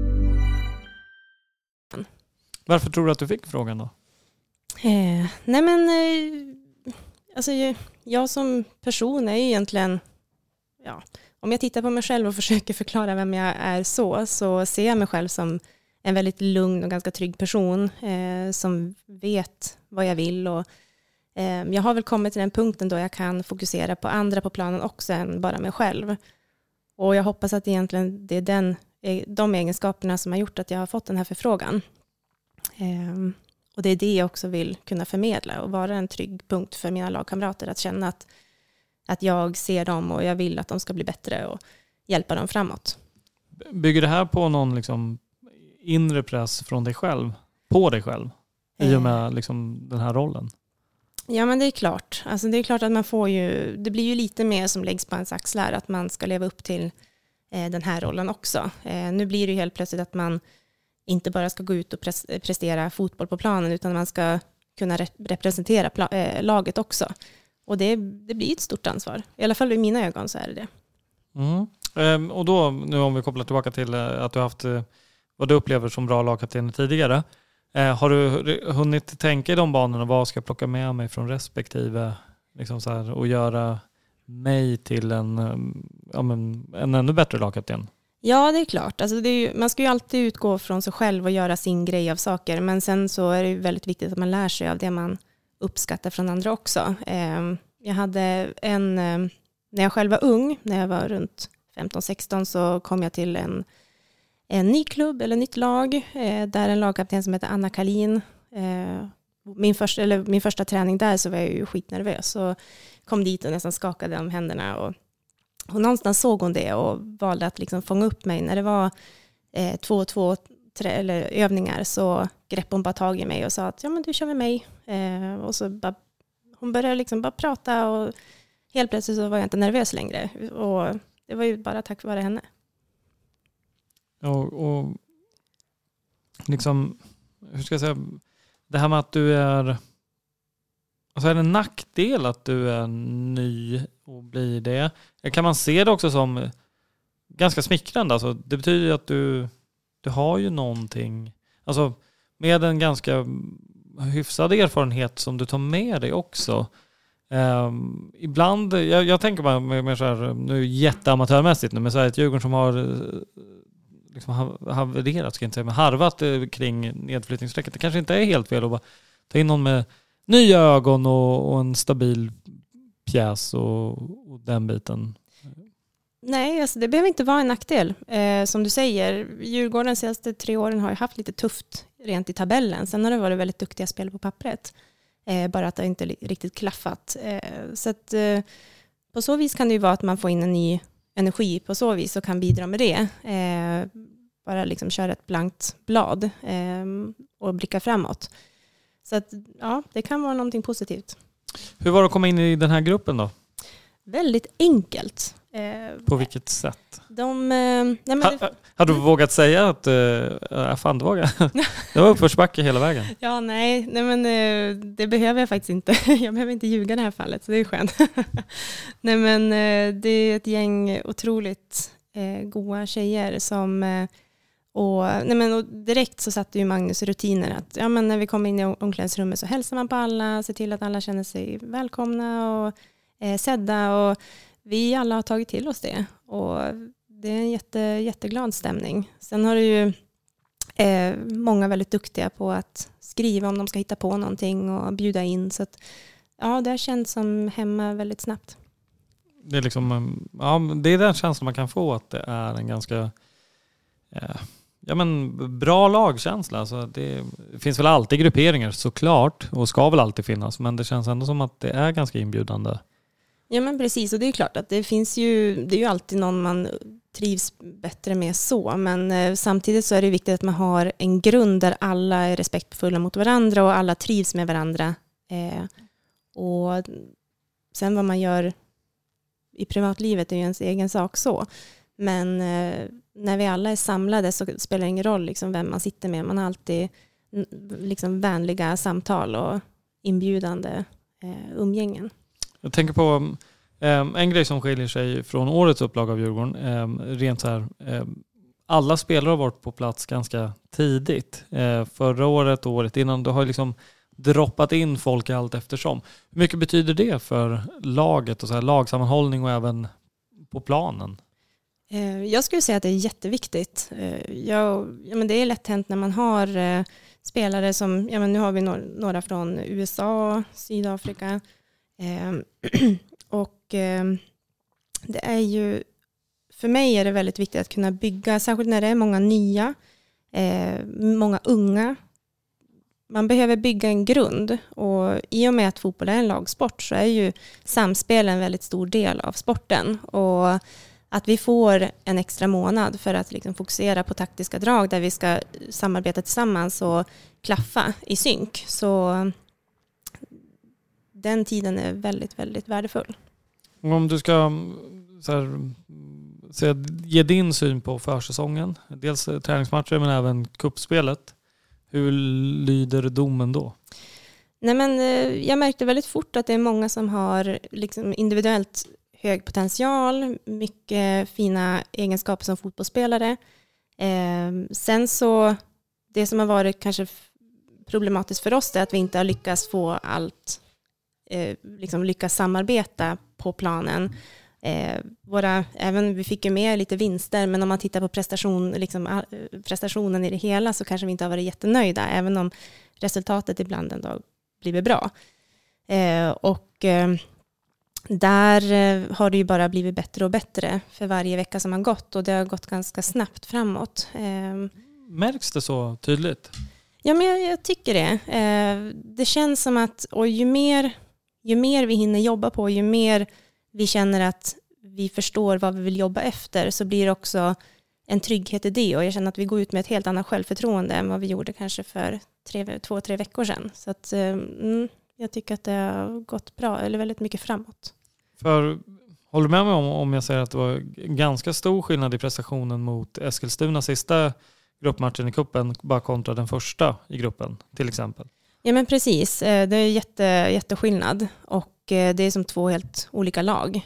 [SPEAKER 3] Varför tror du att du fick frågan då?
[SPEAKER 4] Eh, nej men, eh, alltså jag, jag som person är ju egentligen, ja, om jag tittar på mig själv och försöker förklara vem jag är så, så ser jag mig själv som en väldigt lugn och ganska trygg person eh, som vet vad jag vill och eh, jag har väl kommit till den punkten då jag kan fokusera på andra på planen också än bara mig själv. Och jag hoppas att egentligen det är den, de egenskaperna som har gjort att jag har fått den här förfrågan. Eh, och det är det jag också vill kunna förmedla och vara en trygg punkt för mina lagkamrater att känna att, att jag ser dem och jag vill att de ska bli bättre och hjälpa dem framåt.
[SPEAKER 3] Bygger det här på någon liksom inre press från dig själv, på dig själv, i och med liksom den här rollen?
[SPEAKER 4] Ja, men det är klart. Alltså det är klart att man får ju, det blir ju lite mer som läggs på ens axlar att man ska leva upp till eh, den här rollen också. Eh, nu blir det ju helt plötsligt att man inte bara ska gå ut och pres- prestera fotboll på planen utan man ska kunna rep- representera pla- äh, laget också. Och det, det blir ett stort ansvar. I alla fall i mina ögon så är det det.
[SPEAKER 3] Mm. Ehm, och då, nu om vi kopplar tillbaka till att du har haft vad du upplever som bra lagkapten tidigare. Eh, har du hunnit tänka i de banorna, vad ska jag plocka med mig från respektive liksom så här, och göra mig till en, ja, men, en ännu bättre lagkapten?
[SPEAKER 4] Ja, det är klart. Alltså det är ju, man ska ju alltid utgå från sig själv och göra sin grej av saker. Men sen så är det ju väldigt viktigt att man lär sig av det man uppskattar från andra också. Eh, jag hade en, eh, när jag själv var ung, när jag var runt femton sexton, så kom jag till en, en ny klubb eller nytt lag. Eh, där en lagkapten som heter Anna Kalin. Eh, min, första, eller min första träning där så var jag ju skitnervös. Så kom dit och nästan skakade om händerna. Och, och någonstans såg hon det och valde att liksom fånga upp mig. När det var eh, två och två tre, eller övningar så greppade hon bara tag i mig och sa att ja, men du kör med mig. Eh, och så bara, hon började liksom bara prata och helt plötsligt så var jag inte nervös längre. Och det var ju bara tack vare henne.
[SPEAKER 3] Och, och liksom, hur ska jag säga, det här med att du är, alltså är det en nackdel att du är ny och blir det? Kan man se det också som ganska smickrande? Alltså, det betyder ju att du, du har ju någonting, alltså med en ganska hyfsad erfarenhet som du tar med dig också. Um, ibland, jag, jag tänker bara med, med så här, nu jätteamatörmässigt nu, men så här ett Djurgården som har liksom havererat, ska jag inte säga, men harvat kring nedflyttningssträcket. Det kanske inte är helt fel att bara ta in någon med nya ögon och, och en stabil pjäs och, och den biten.
[SPEAKER 4] Nej, alltså det behöver inte vara en nackdel. Eh, som du säger, Djurgården de senaste tre åren har ju haft lite tufft rent i tabellen. Sen har det varit väldigt duktiga spel på pappret. Eh, bara att det inte riktigt klaffat. Eh, så att, eh, på så vis kan det ju vara att man får in en ny energi på så vis och kan bidra med det. Eh, bara liksom köra ett blankt blad eh, och blicka framåt. Så att, ja, det kan vara någonting positivt.
[SPEAKER 3] Hur var det att komma in i den här gruppen då?
[SPEAKER 4] Väldigt enkelt. Eh,
[SPEAKER 3] på vilket sätt?
[SPEAKER 4] De, eh, nej men
[SPEAKER 3] ha,
[SPEAKER 4] det,
[SPEAKER 3] hade du vågat säga att äh, fan det var, det var uppförsbacke hela vägen?
[SPEAKER 4] Ja, nej, nej men eh, det behöver jag faktiskt inte. Jag behöver inte ljuga i det här fallet, så det är skönt. Nej men eh, det är ett gäng otroligt eh, goda tjejer som eh, och, nej men, och direkt så satte ju Magnus rutiner att ja, men när vi kommer in i omklädningsrummet så hälsar man på alla, ser till att alla känner sig välkomna och eh, sedda, och vi alla har tagit till oss det, och det är en jätte, jätteglad stämning. Sen har det ju eh, många väldigt duktiga på att skriva om de ska hitta på någonting och bjuda in, så att ja, det har känts som hemma väldigt snabbt.
[SPEAKER 3] Det är liksom, ja, det är den känslan man kan få, att det är en ganska eh, ja, men bra lagkänsla. Alltså det finns väl alltid grupperingar såklart, och ska väl alltid finnas, men det känns ändå som att det är ganska inbjudande. Ja,
[SPEAKER 4] men precis, och det är klart att det finns ju, det är ju alltid någon man trivs bättre med så, men eh, samtidigt så är det viktigt att man har en grund där alla är respektfulla mot varandra och alla trivs med varandra. Eh, och sen vad man gör i privatlivet är ju ens egen sak så. Men eh, när vi alla är samlade så spelar det ingen roll liksom vem man sitter med. Man har alltid liksom vänliga samtal och inbjudande eh, umgängen.
[SPEAKER 3] Jag tänker på eh, en grej som skiljer sig från årets upplaga av Djurgården. Eh, rent så här, eh, alla spelare har varit på plats ganska tidigt. Eh, förra året och året innan, då har liksom droppat in folk allt eftersom. Hur mycket betyder det för laget och så här, lagsammanhållning och även på planen?
[SPEAKER 4] Eh, jag skulle säga att det är jätteviktigt. Eh, jag, ja, men det är lätt hänt när man har eh, spelare som, ja, men nu har vi några, några från U S A, Sydafrika. Eh, och eh, det är ju, för mig är det väldigt viktigt att kunna bygga, särskilt när det är många nya, eh, många unga. Man behöver bygga en grund, och i och med att fotboll är en lagsport så är ju samspel en väldigt stor del av sporten, och att vi får en extra månad för att liksom fokusera på taktiska drag där vi ska samarbeta tillsammans och klaffa i synk, så den tiden är väldigt, väldigt värdefull.
[SPEAKER 3] Om du ska så här, så ge din syn på försäsongen, dels träningsmatcher men även kuppspelet, hur lyder domen då?
[SPEAKER 4] Nej, men jag märkte väldigt fort att det är många som har liksom individuellt hög potential, mycket fina egenskaper som fotbollsspelare. Eh, sen så, det som har varit kanske problematiskt för oss är att vi inte har lyckats få allt, eh, liksom lyckas samarbeta på planen. Eh, våra, även vi fick ju med lite vinster, men om man tittar på prestation, liksom, prestationen i det hela så kanske vi inte har varit jättenöjda, även om resultatet ibland ändå blivit bra. Eh, och eh, där eh, har det ju bara blivit bättre och bättre för varje vecka som har gått, och det har gått ganska snabbt framåt. Eh,
[SPEAKER 3] Märks det så tydligt?
[SPEAKER 4] Ja, men jag, jag tycker det. Eh, det känns som att, och ju mer, ju mer vi hinner jobba på, ju mer vi känner att vi förstår vad vi vill jobba efter, så blir det också en trygghet i det. Och jag känner att vi går ut med ett helt annat självförtroende än vad vi gjorde kanske för tre, två, tre veckor sedan. Så att, mm, jag tycker att det har gått bra, eller väldigt mycket framåt.
[SPEAKER 3] För, håller du med mig om, om jag säger att det var ganska stor skillnad i prestationen mot Eskilstuna sista gruppmatchen i kuppen, bara kontra den första i gruppen till exempel?
[SPEAKER 4] Ja, men precis. Det är jätte, jätteskillnad, och det är som två helt olika lag.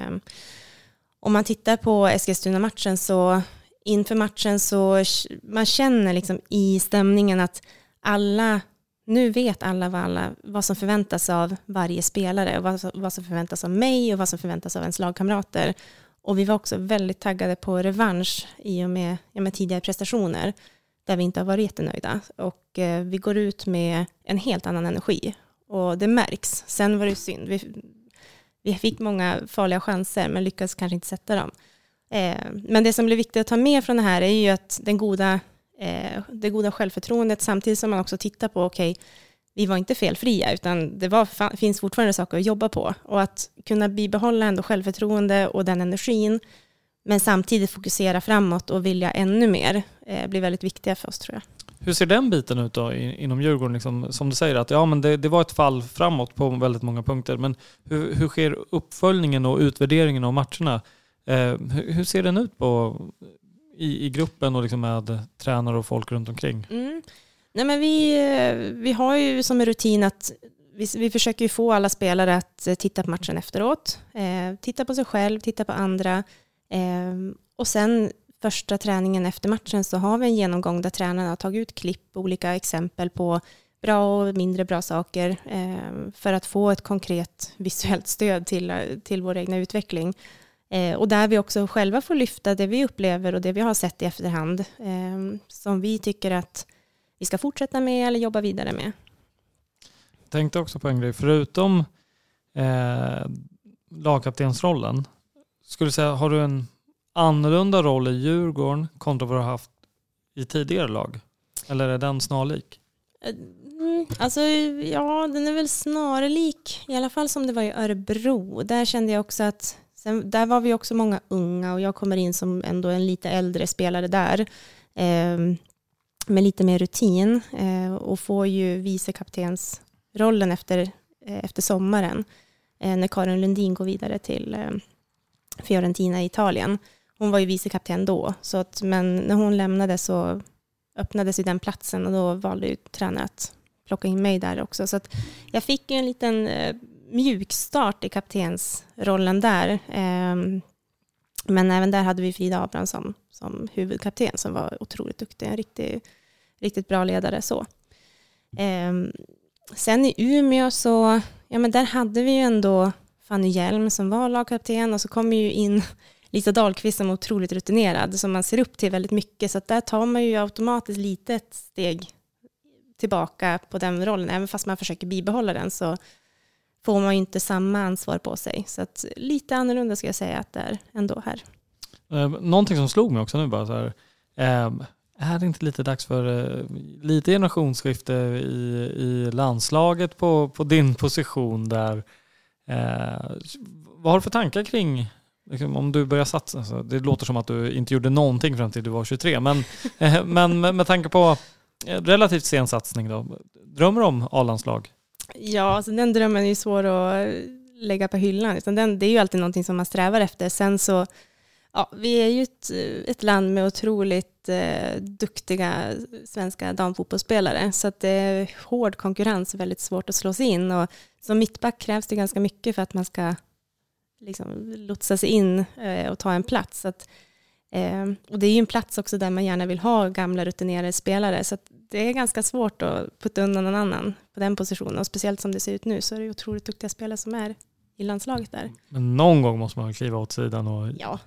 [SPEAKER 4] Om man tittar på Eskilstuna-matchen, så inför matchen så man känner liksom i stämningen att alla, nu vet alla vad, alla vad som förväntas av varje spelare, och vad, vad som förväntas av mig och vad som förväntas av ens lagkamrater. Och vi var också väldigt taggade på revansch i och med, ja, med tidigare prestationer där vi inte har varit jättenöjda. Och eh, vi går ut med en helt annan energi. Och det märks. Sen var det synd. Vi, vi fick många farliga chanser, men lyckades kanske inte sätta dem. Eh, men det som blir viktigt att ta med från det här är ju att den goda, eh, det goda självförtroendet, samtidigt som man också tittar på, okej, okay, vi var inte felfria, utan det var, finns fortfarande saker att jobba på. Och att kunna bibehålla ändå självförtroende och den energin, men samtidigt fokusera framåt och vilja ännu mer, eh, blir väldigt viktiga för oss, tror jag.
[SPEAKER 3] Hur ser den biten ut då inom Djurgården? Liksom, som du säger, att ja, men det, det var ett fall framåt på väldigt många punkter. Men hur, hur sker uppföljningen och utvärderingen av matcherna? Eh, hur, hur ser den ut på, i, i gruppen och liksom med tränare och folk runt omkring?
[SPEAKER 4] Mm. Nej, men vi, vi har ju som en rutin att vi, vi försöker ju få alla spelare att titta på matchen efteråt. Eh, titta på sig själv, titta på andra. Eh, och sen första träningen efter matchen så har vi en genomgång där tränarna har tagit ut klipp, olika exempel på bra och mindre bra saker, eh, för att få ett konkret visuellt stöd till, till vår egna utveckling. Eh, och där vi också själva får lyfta det vi upplever och det vi har sett i efterhand, eh, som vi tycker att vi ska fortsätta med eller jobba vidare med.
[SPEAKER 3] Jag tänkte också på en grej. Förutom eh, lagkaptensrollen, skulle du säga, har du en annorlunda roll i Djurgården kontra vad du har haft i tidigare lag? Eller är den snarlik?
[SPEAKER 4] Mm, alltså, ja, den är väl snarlik. I alla fall som det var i Örebro. Där kände jag också att, sen, där var vi också många unga, och jag kommer in som ändå en lite äldre spelare där. Eh, med lite mer rutin, eh, och får ju vicekaptensrollen efter, eh, efter sommaren, eh, när Karin Lundin går vidare till eh, Fiorentina i Italien. Hon var ju vicekapten då, så att, men när hon lämnade så öppnades ju den platsen, och då valde ju tränaren att plocka in mig där också. Så att jag fick ju en liten eh, mjuk start i kaptensrollen där. Eh, men även där hade vi Frida Abraham som, som huvudkapten, som var otroligt duktig. En riktigt, riktigt bra ledare. Så. Eh, sen i Umeå så, ja, men där hade vi ju ändå Fanny Hjelm som var lagkapten, och så kom ju in Lisa Dahlqvist som är otroligt rutinerad, som man ser upp till väldigt mycket. Så att där tar man ju automatiskt lite ett steg tillbaka på den rollen. Även fast man försöker bibehålla den så får man ju inte samma ansvar på sig. Så att lite annorlunda ska jag säga att det är ändå här.
[SPEAKER 3] Eh, någonting som slog mig också nu bara så här. Eh, är det inte lite dags för eh, lite generationsskifte i, i landslaget på, på din position där? Eh, vad har du för tankar kring liksom, om du börjar satsa? Alltså, det låter som att du inte gjorde någonting fram till du var tjugotre, men, eh, men med, med tanke på eh, relativt sen satsning då, drömmer du om A-landslag?
[SPEAKER 4] Ja, alltså den drömmen är ju svår att lägga på hyllan. Utan den, det är ju alltid någonting som man strävar efter. Sen så, ja, vi är ju ett, ett land med otroligt eh, duktiga svenska damfotbollsspelare. Så att det är hård konkurrens, väldigt svårt att slå sig in. Och som mittback krävs det ganska mycket för att man ska liksom lotsa sig in eh, och ta en plats. Så att, Eh, och det är ju en plats också där man gärna vill ha gamla rutinerade spelare. Så att det är ganska svårt att putta undan någon annan på den positionen. Och speciellt som det ser ut nu så är det otroligt duktiga spelare som är i landslaget där.
[SPEAKER 3] Men någon gång måste man kliva åt sidan. Och...
[SPEAKER 4] Ja.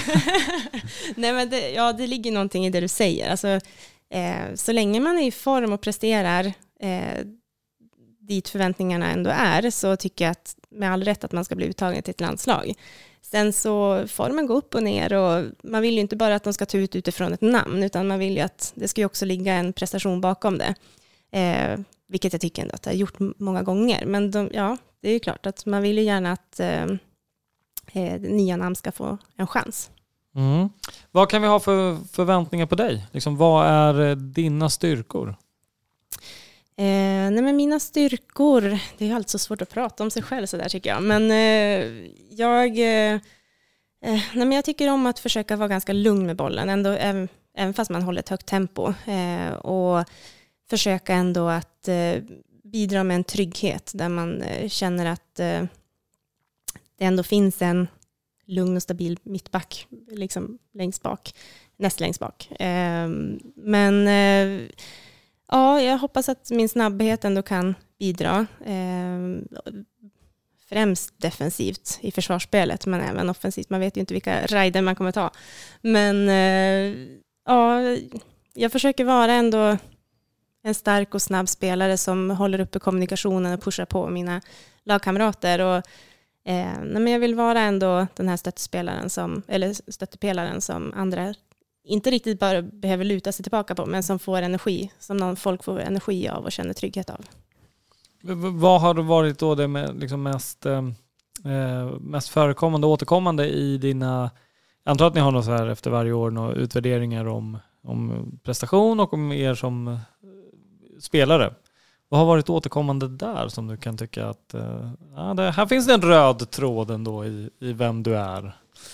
[SPEAKER 4] Nej, men det, ja, det ligger någonting i det du säger. Alltså, eh, så länge man är i form och presterar eh, dit förväntningarna ändå är, så tycker jag att med all rätt att man ska bli uttagen till ett landslag. Sen så får man gå upp och ner, och man vill ju inte bara att de ska ta ut utifrån ett namn, utan man vill ju att det ska ju också ligga en prestation bakom det. Eh, vilket jag tycker ändå att jag har gjort många gånger. Men de, ja, det är ju klart att man vill ju gärna att eh, eh, nya namn ska få en chans.
[SPEAKER 3] Mm. Vad kan vi ha för förväntningar på dig? Liksom, vad är dina styrkor?
[SPEAKER 4] Eh, nej men mina styrkor, det är ju alltid så svårt att prata om sig själv så där tycker jag. Men eh, jag, eh, nej men jag tycker om att försöka vara ganska lugn med bollen, ändå, även, även fast man håller ett högt tempo. Eh, och försöka ändå att eh, bidra med en trygghet där man eh, känner att eh, det ändå finns en lugn och stabil mittback liksom längst bak, näst längst bak. Eh, men eh, ja, jag hoppas att min snabbhet ändå kan bidra. Eh, främst defensivt i försvarsspelet, men även offensivt. Man vet ju inte vilka rider man kommer ta. Men eh, ja, jag försöker vara ändå en stark och snabb spelare som håller uppe kommunikationen och pushar på mina lagkamrater. Och, eh, men jag vill vara ändå den här stöttespelaren som, eller stöttepelaren som andra inte riktigt bara behöver luta sig tillbaka på, men som får energi, som någon folk får energi av och känner trygghet av.
[SPEAKER 3] V- vad har det varit då det med, liksom mest, eh, mest förekommande och återkommande i dina... Jag antar att ni har något så här efter varje år några utvärderingar om, om prestation och om er som spelare. Vad har varit återkommande där som du kan tycka att eh, ja, det, här finns det en röd tråd ändå i, i vem du är?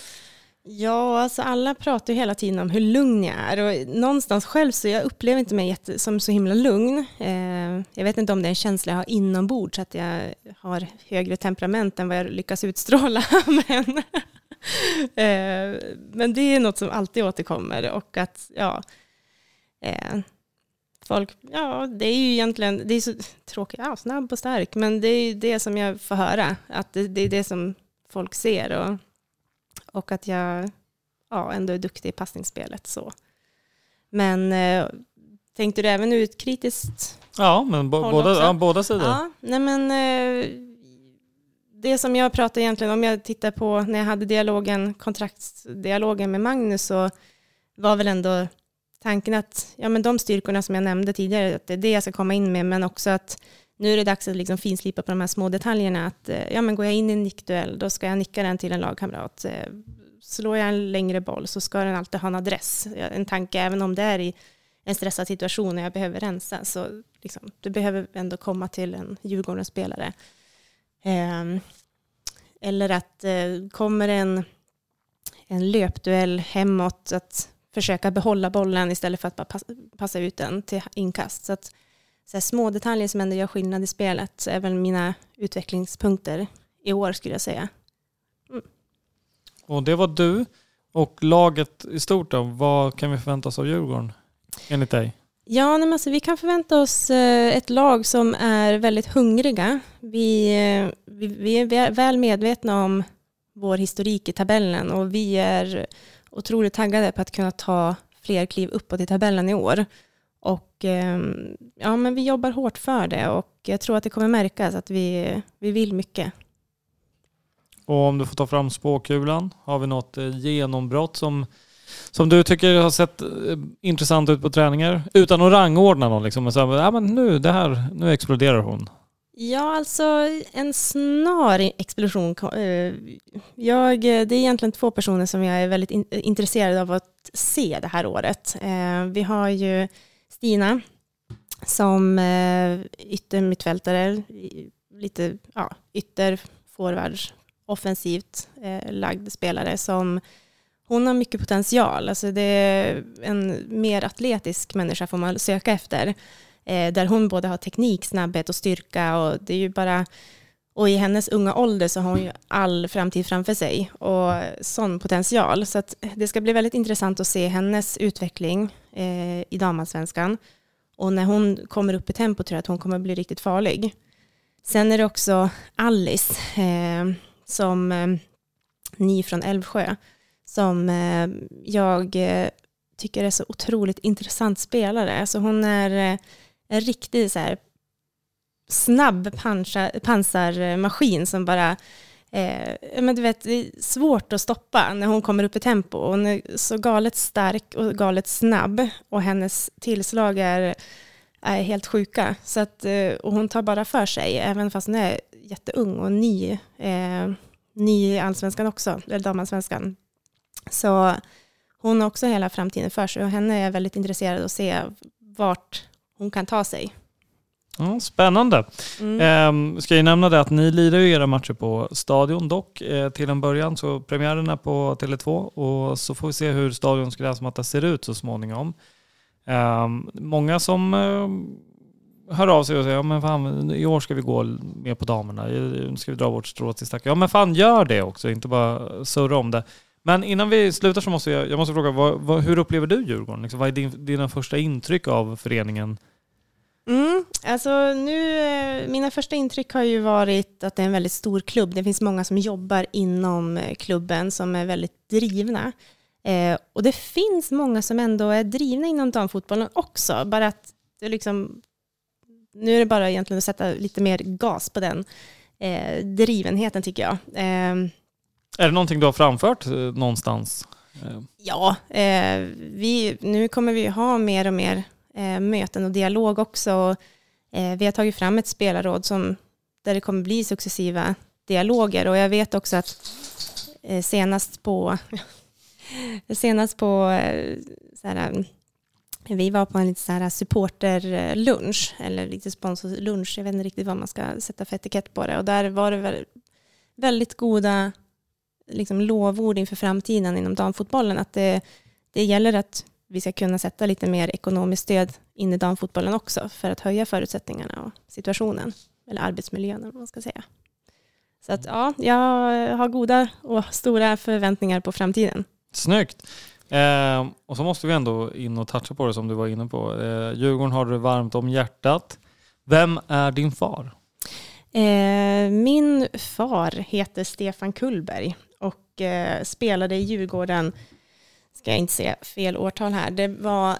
[SPEAKER 4] Ja, alltså alla pratar ju hela tiden om hur lugn jag är, och någonstans själv så jag upplever inte mig jätte, som så himla lugn. Eh, jag vet inte om det är en känsla jag har inombords, att jag har högre temperament än vad jag lyckas utstråla. men, eh, men det är något som alltid återkommer, och att ja, eh, folk, ja det är ju egentligen, det är så tråkigt, ja, snabb och stark, men det är det som jag får höra, att det, det är det som folk ser, och Och att jag ja, ändå är duktig i passningsspelet. Så. Men eh, tänkte du även ut kritiskt?
[SPEAKER 3] Ja, men bo- båda, ja, båda sidor.
[SPEAKER 4] Ja, nej men, eh, det som jag pratade egentligen om, jag tittar på när jag hade dialogen, kontraktsdialogen med Magnus, så var väl ändå tanken att ja, men de styrkorna som jag nämnde tidigare, att det är det jag ska komma in med, men också att nu är det dags att liksom finslipa på de här små detaljerna. Att, ja, men går jag in i en nickduell, då ska jag nicka den till en lagkamrat. Slår jag en längre boll så ska den alltid ha en adress. En tanke, även om det är i en stressad situation när jag behöver rensa. Så liksom, du behöver ändå komma till en Djurgården-spelare. Eh, eller att eh, kommer en, en löpduell hemåt, att försöka behålla bollen istället för att bara passa, passa ut den till inkast. Så att så här små detaljer som ändå gör skillnad i spelet är väl mina utvecklingspunkter i år, skulle jag säga. Mm.
[SPEAKER 3] Och det var du och laget i stort då. Vad kan vi förvänta oss av Djurgården enligt dig?
[SPEAKER 4] Ja, men alltså, vi kan förvänta oss ett lag som är väldigt hungriga. Vi, vi, vi är väl medvetna om vår historik i tabellen, och vi är otroligt taggade på att kunna ta fler kliv uppåt i tabellen i år. Och ja, men vi jobbar hårt för det, och jag tror att det kommer märkas att vi, vi vill mycket.
[SPEAKER 3] Och om du får ta fram spåkulan, har vi något genombrott som, som du tycker har sett intressant ut på träningar? Utan att rangordna någon liksom, och säga, ja, men nu, det här, nu exploderar hon.
[SPEAKER 4] Ja, alltså en snar explosion. Jag, det är egentligen två personer som jag är väldigt in, intresserad av att se det här året. Vi har ju Stina som yttermittfältare, lite ja, ytterforward, offensivt eh, lagd spelare som hon har mycket potential. Alltså det är en mer atletisk människa får man söka efter. Eh, där hon både har teknik, snabbhet och styrka, och det är ju bara Och i hennes unga ålder så har hon ju all framtid framför sig och sån potential. Så att det ska bli väldigt intressant att se hennes utveckling eh, i damallsvenskan. Och när hon kommer upp i tempo tror jag att hon kommer bli riktigt farlig. Sen är det också Alice eh, som eh, ny från Älvsjö. Som eh, jag eh, tycker är så otroligt intressant spelare. Alltså hon är eh, en riktig så här, snabb pansar, pansarmaskin som bara eh, men du vet, det är svårt att stoppa när hon kommer upp i tempo. Hon är så galet stark och galet snabb och hennes tillslag är, är helt sjuka. Så att, och hon tar bara för sig även fast hon är jätteung och ny, eh, ny i allsvenskan också, eller damallsvenskan. Så hon har också hela framtiden för sig och henne är väldigt intresserad att se vart hon kan ta sig.
[SPEAKER 3] Ja, spännande. Mm. Eh, ska jag nämna det att ni lirar ju era matcher på Stadion dock eh, till en början, så premiären är på Tele två och så får vi se hur Stadions gräsmatta ser ut så småningom. Eh, många som eh, hör av sig och säger ja, men fan, i år ska vi gå med på damerna, nu ska vi dra vårt strå till stacken. Ja men fan, gör det också, inte bara surra om det. Men innan vi slutar så måste jag, jag måste fråga, vad, vad, hur upplever du Djurgården? Liksom, vad är din, dina första intryck av föreningen?
[SPEAKER 4] Mm, alltså nu, mina första intryck har ju varit att det är en väldigt stor klubb. Det finns många som jobbar inom klubben som är väldigt drivna. Eh, och det finns många som ändå är drivna inom damfotbollen också. Bara att det liksom, nu är det bara egentligen att sätta lite mer gas på den eh, drivenheten tycker jag. Eh,
[SPEAKER 3] är det någonting du har framfört eh, någonstans? Eh.
[SPEAKER 4] Ja, eh, vi, nu kommer vi ha mer och mer Eh, möten och dialog också. Eh, vi har tagit fram ett spelarråd som, där det kommer bli successiva dialoger och jag vet också att eh, senast på senast på eh, så här, vi var på en lite så här supporterlunch eller lite sponsorlunch, jag vet inte riktigt vad man ska sätta för etikett på det och där var det väl väldigt goda liksom, lovord inför framtiden inom damfotbollen att det, det gäller att vi ska kunna sätta lite mer ekonomiskt stöd in i damfotbollen också för att höja förutsättningarna och situationen eller arbetsmiljön eller vad man ska säga. Så att ja, jag har goda och stora förväntningar på framtiden.
[SPEAKER 3] Snyggt. Eh, och så måste vi ändå in och toucha på det som du var inne på. Eh, Djurgården har det varmt om hjärtat. Vem är din far?
[SPEAKER 4] Eh, min far heter Stefan Kullberg och eh, spelade i Djurgården. Ska jag inte säga fel årtal här. Det var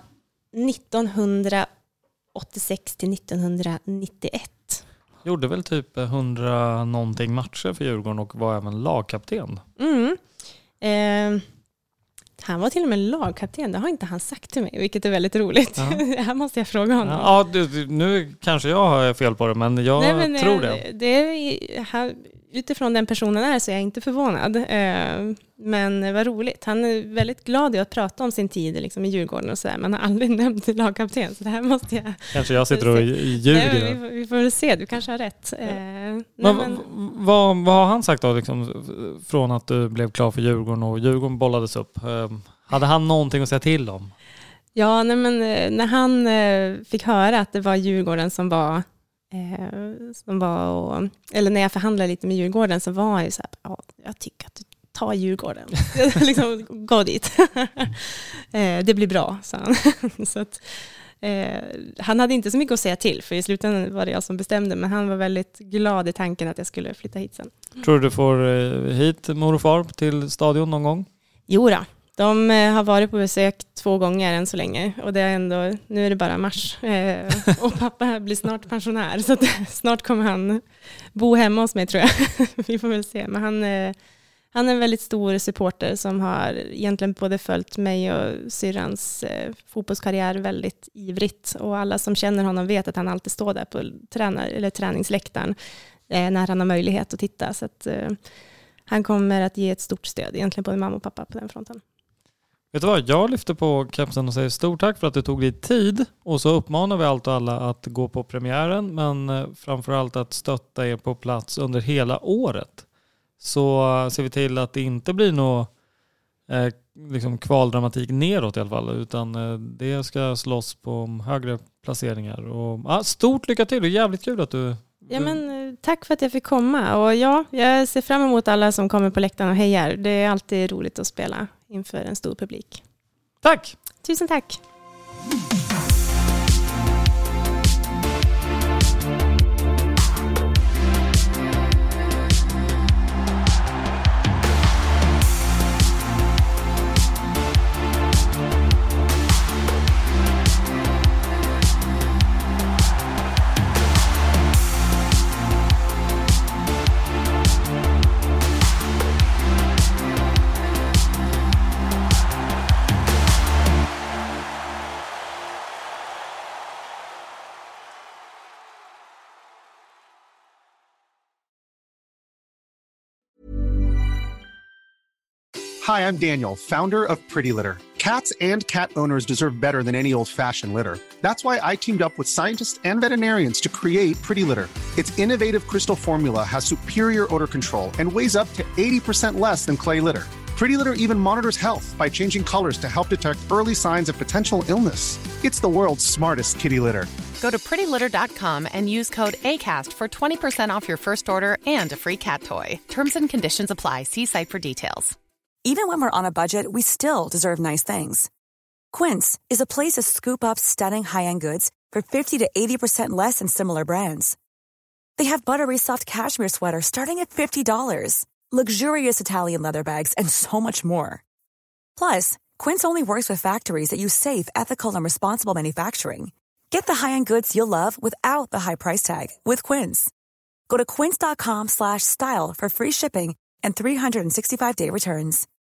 [SPEAKER 4] nittonhundraåttiosex till nittonhundranittioett.
[SPEAKER 3] Gjorde väl typ hundra någonting matcher för Djurgården och var även lagkapten.
[SPEAKER 4] Mm. Eh, han var till och med lagkapten. Det har inte han sagt till mig, vilket är väldigt roligt. Ja. Det här måste jag fråga honom.
[SPEAKER 3] Ja, du, nu kanske jag har fel på det, men jag Nej, men, tror det.
[SPEAKER 4] det är, han, utifrån den personen är så är jag inte förvånad. Eh, men vad roligt. Han är väldigt glad i att prata om sin tid liksom, i Djurgården och så där. Man har aldrig nämnt lagkapten, så det här måste jag...
[SPEAKER 3] Kanske jag sitter och ljuger.
[SPEAKER 4] Nej, vi, får, vi får väl se, du kanske har rätt. Eh, nej,
[SPEAKER 3] men,
[SPEAKER 4] men...
[SPEAKER 3] Vad, vad har han sagt då, liksom, från att du blev klar för Djurgården och Djurgården bollades upp? Eh, hade han någonting att säga till om? Ja, nej, men när han eh, fick höra att det var Djurgården som var... Eh, som var och, eller när jag förhandlade lite med Djurgården så var jag ju så här, ja, jag tycker att du tar Djurgården. liksom, gå dit. eh, det blir bra, sa han. så att, eh, han hade inte så mycket att säga till, för i slutändan var det jag som bestämde, men han var väldigt glad i tanken att jag skulle flytta hit sen. Tror du du får eh, hit mor och far till Stadion någon gång? Jo då. De har varit på besök två gånger än så länge och det är ändå, nu är det bara mars eh, och pappa blir snart pensionär så att snart kommer han bo hemma hos mig tror jag. Vi får väl se, men han, eh, han är en väldigt stor supporter som har egentligen både följt mig och syrrans eh, fotbollskarriär väldigt ivrigt och alla som känner honom vet att han alltid står där på tränar, eller träningsläktaren eh, när han har möjlighet att titta, så att eh, han kommer att ge ett stort stöd egentligen både mamma och pappa på den fronten. Vet du vad, jag lyfter på kapsen och säger stort tack för att du tog dig tid och så uppmanar vi allt och alla att gå på premiären, men framförallt att stötta er på plats under hela året. Så ser vi till att det inte blir någon eh, liksom kvaldramatik neråt i alla fall, utan eh, det ska slåss på högre placeringar. Och, ah, stort lycka till, det är jävligt kul att du
[SPEAKER 4] Ja, men, tack för att jag fick komma. Och ja, jag ser fram emot alla som kommer på läktaren och hejar. Det är alltid roligt att spela inför en stor publik.
[SPEAKER 3] Tack!
[SPEAKER 4] Tusen tack!
[SPEAKER 9] Hi, I'm Daniel, founder of Pretty Litter. Cats and cat owners deserve better than any old-fashioned litter. That's why I teamed up with scientists and veterinarians to create Pretty Litter. Its innovative crystal formula has superior odor control and weighs up to eighty percent less than clay litter. Pretty Litter even monitors health by changing colors to help detect early signs of potential illness. It's the world's smartest kitty litter.
[SPEAKER 10] Go to pretty litter dot com and use code ACAST for twenty percent off your first order and a free cat toy. Terms and conditions apply. See site for details.
[SPEAKER 11] Even when we're on a budget, we still deserve nice things. Quince is a place to scoop up stunning high-end goods for fifty to eighty percent less than similar brands. They have buttery soft cashmere sweaters starting at fifty dollars, luxurious Italian leather bags, and so much more. Plus, Quince only works with factories that use safe, ethical, and responsible manufacturing. Get the high-end goods you'll love without the high price tag with Quince. Go to quince dot com slash style for free shipping and three hundred sixty-five day returns.